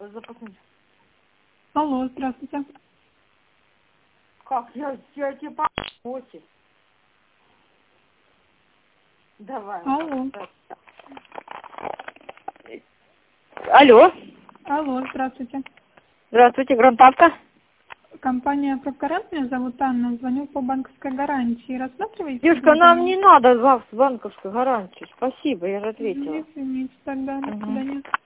запасной. Алло, здравствуйте. Как? Я тебе по работе. Давай. Алло. Алло. Алло, здравствуйте. Здравствуйте, Грантавка. Компания «Прокурант», меня зовут Анна, звоню по банковской гарантии. Рассматриваете? Девушка, нам не надо банковскую гарантию. Спасибо, я же ответила. Извините, тогда до свидания.